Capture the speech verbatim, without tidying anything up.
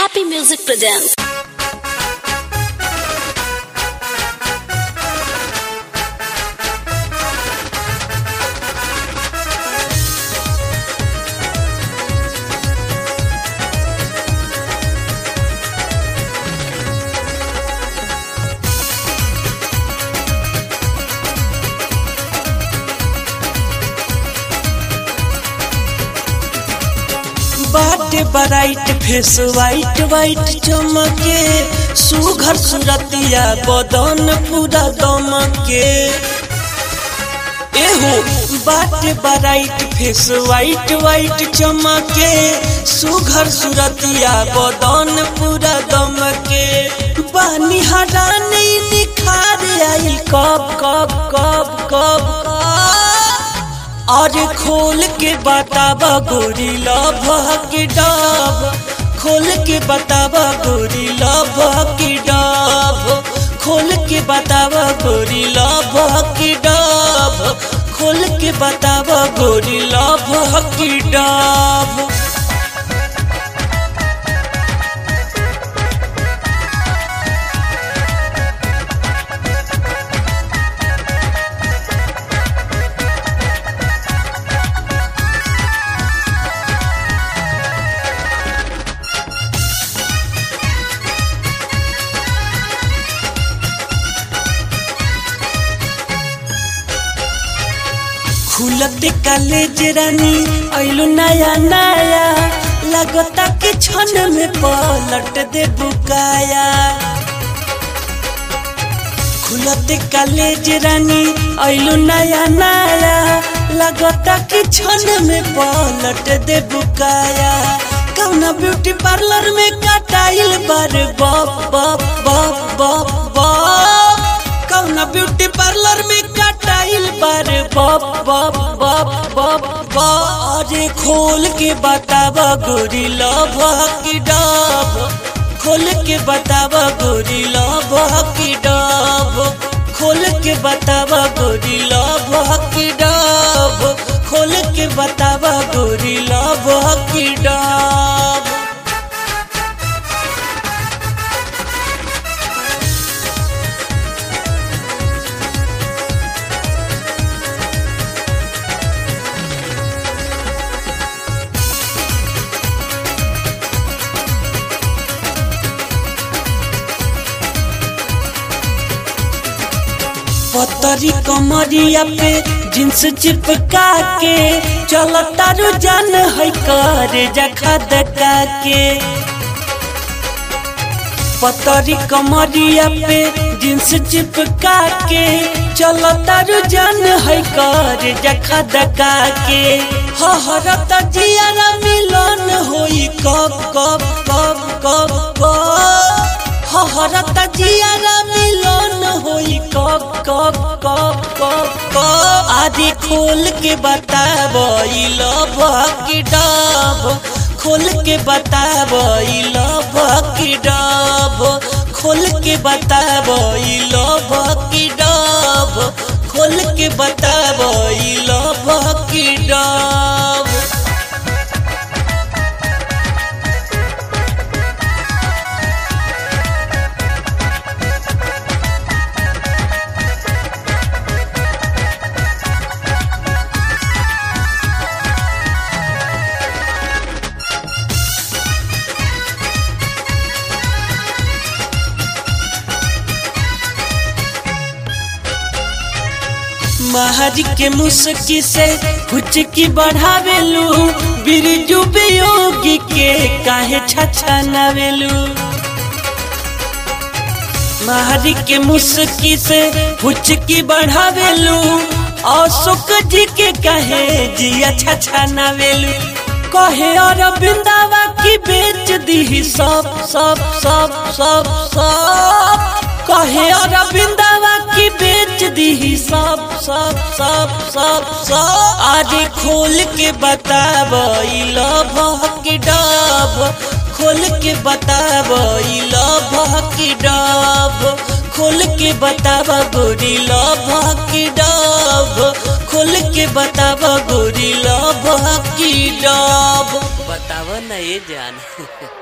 Happy Music presents. बाटे bright face white white चमके सुघर सुरतिया बदन पूरा दमके। एहो बाटे ब्राइट फेस वाइट वाइट चमके सुघर सुरतिया बदन पूरा दमके। बानी हराने निखार आइल कब कब कब कब और खोल के बतावा गोरी लभ की डब, खोल के बतावा गोरी लभ की डब, खोल के बतावा गोरी लभ की डब, खोल के बतावा गोरी लभ की डब। खुलते कॉलेज रानी आइलू नया नया, लगता कि क्षण में पलट दे बुकाया। खुलते कॉलेज रानी आइलू नया नया, लगता कि क्षण में पलट दे बुकाया। कौना ब्यूटी पार्लर में कटाइल बार बप बप बप बप बप, कौना ब्यूटी पार्लर में कटाइल बार बप बप बप बप बप। अरे खोल के बतावा गोरी लभ की डब, खोल के बतावा गोरी लभ की डब, खोल के बतावा गोरी लभ की डब, खोल के बतावा गोरी लभ की डब। पतरी कमरिया पे जींस चिपका के चलता रुझान है कर जखा दका के। पतरी कमरिया पे जींस चिपका के चलता रुझान है कर जखा दका के। हहरत जियारा मिलन होई कब कब कब कब कब, हहरत जियारा मिलन होई कब कब कब कब कब। आदि खोल के बतावा लभ की डब, खोल के बतावा लभ की डब, खोल के बतावा लभ की डब, खोल के बतावा लभ की डब। महरी के मुस्की से हुचकी बढ़ावेलू, बिरजू वियोगी के काहे छछनावेलू। महरी के मुस्की से हुचकी बढ़ावेलू, अशोक जी के काहे जिया छछनावेलू। कहे और बिंदावा की बेच दी सब सब सब सब सब, कहे और बिंदावा की बेच दी सब सब सब सब सब। आज खोल के बतावा लभ की डब, खोल के बतावा लभ की डब, खोल के बतावा गोरी लभ की डब, खोल के बतावा गोरी लभ की डब। बतावा ना ये जान।